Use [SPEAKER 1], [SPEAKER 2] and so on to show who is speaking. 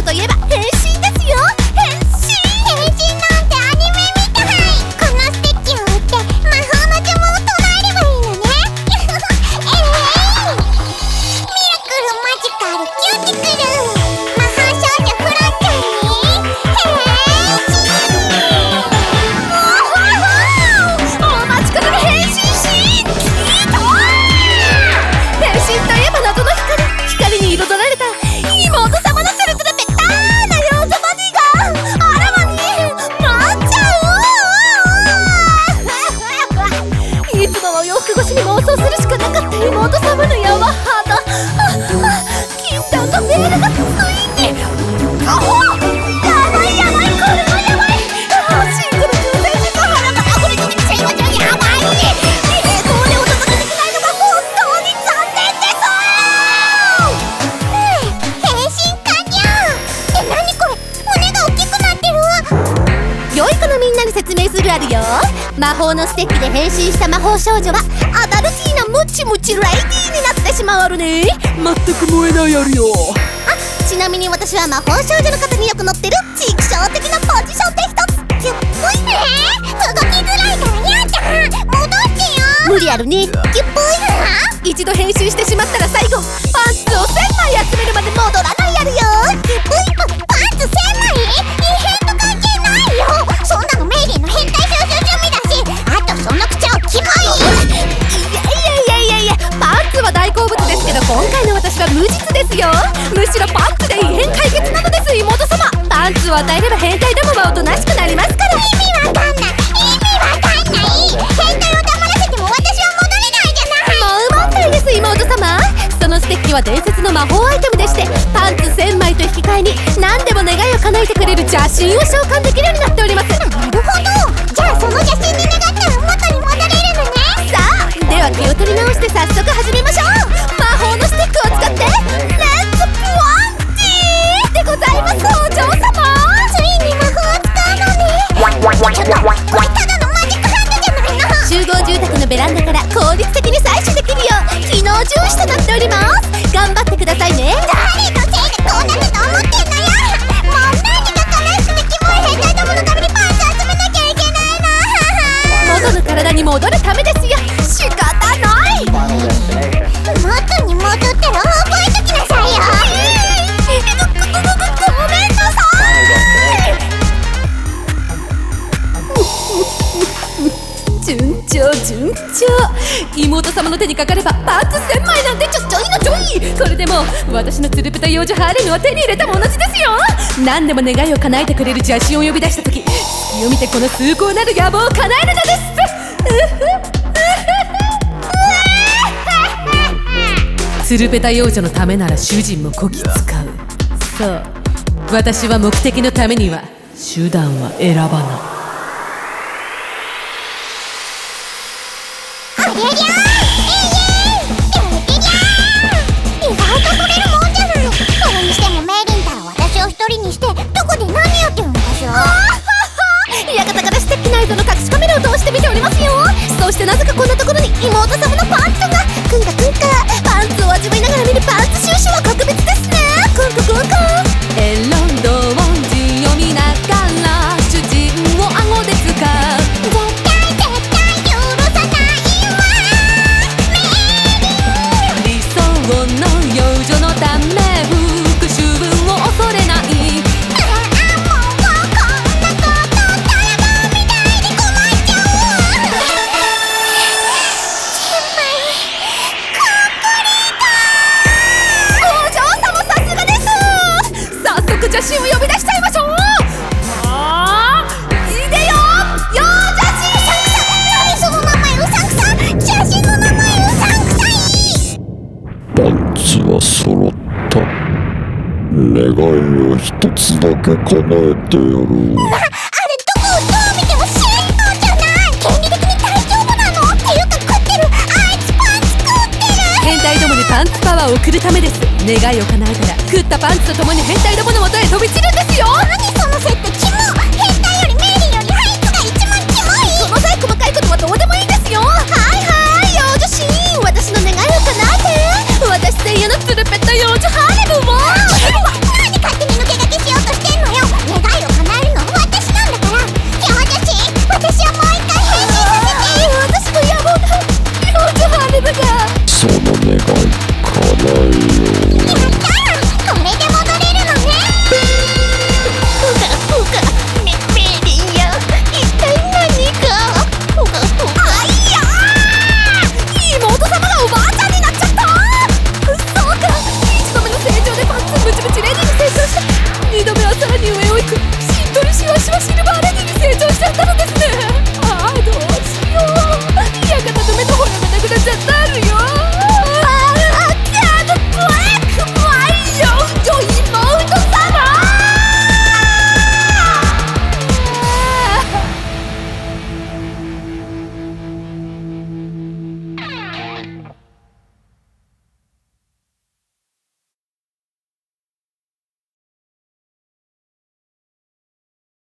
[SPEAKER 1] といえば変身ですよ。変身なんてアニメみたい。このステッキを打って魔法の呪文を唱えればいいのね。ミラクルマジカルキューティクル魔法少女フランちゃんにお待ちかねの変身シーン。変身といえば謎の光に彩られた妹様のツルツルペッターな幼女ボディがあらわになっちゃう。いつもは洋服越しに妄想するしかなかった妹様の柔肌。禁断のベールがついにやばいやばい、これはやばい。シングル空前時間腹が溢れてきてしまうじゃん。やばい。これをお届けできないのが本当に残念です。変身完了。って何これ、胸が大きくなってる。良い子のみんなに説明するあるよ。魔法のステッキで変身した魔法少女はアダルティーなムチムチレイディーになってしまうあるね。
[SPEAKER 2] 全く燃えないあるよ。
[SPEAKER 1] ちなみに私は魔法少女の方によく乗ってるチクショー的なポジションで一つキュッぽいね。動きづらいからやだ、戻してよ。無理あるね。キュッぽい。一度変身してしまったら最後パンツを1000枚集めるまで戻らないやるよ。キュッぽい。パンツ1000枚？異変と関係ないよ。そんなのメイリーの変態少女趣味だし、あとその口をキモい。いやパンツは大好物ですけど、今回の私は無実ですよ。むしろパンツで異変解決なのです。妹様、パンツを与えれば変態どもはおとなしくなりますから。意味わかんない。変態を黙らせても私は戻れないじゃない。もう満タンです妹様。そのステッキは伝説の魔法アイテムでして、パンツ1000枚と引き換えに何でも願いを叶えてくれる邪神を召喚できるようになっております。なるほど。じゃあその邪神に願ったら元に戻れるのね。さあ、では気を取り直して早速始めましょう。魔法のステックを使ってレッツプワンティーでございます。お嬢様、ついに魔法を使うのね。ちょっとこれただのマジックハンドじゃないの。集合住宅のベランダから効率的に採取できるよう機能重視となっております。頑張ってくださいね。誰のせいでこうなったと思ってんのよ。もう何が悲しくてキモい変態どものためにパンツ集めなきゃいけないの。元の体に戻るためですよ。仕方ない。元に戻ったら覚えときなさいよ。ごめんなさい。順調。妹様の手にかかればパンツ1000枚なんてちょいのちょい。これでも私のツルペタ幼女ハーレムは手に入れたものじですよ。何でも願いを叶えてくれる邪神を呼び出した時、隙を見てこの崇高なる野望を叶えるのです。ツルペタ幼女のためなら主人もこき使う。そう、私は目的のためには手段は選ばない。ありゃりゃー、意外と取れるもんじゃない。それにしてもメイリンタは私を一人にしてどこで何やってるのかしら。館からステッキ内蔵の隠しカメラを通して見ておりますよ。そしてなぜかこんなところに妹様のパンツが。くんかパンツを味わいながら見るパンツ収集は格別ですね。くんかエロンドを字読みながら主人を顎で使う。絶対許さないわメイリー。理想の幼女のため復讐を恐れない。邪神を呼び出しちゃいましょう。いでよよ邪神。何その名前うさんくさ。邪神の名前うさんくさい。
[SPEAKER 3] パンツは揃った。願いを一つだけ叶えてやる。あれどこをどう見てもシェイトじゃない。権利的に大丈夫なの？っていうか食ってる。あいつパンツ食ってる。
[SPEAKER 1] 変態どもにパンツパワーを送るためです。願いを叶えたら食ったパンツと共に変態どもの元へ飛び散るんですよ。何そのセットキモ。変態よりメイリーよりハイツが一番キモい。この際細かいことはどうでもいいんですよ。はい幼女シーン、私の願いを叶えて。私専用のツルペッタ幼女ハーレムを。何勝手に抜け駆けし 2度目はさらに上を行く。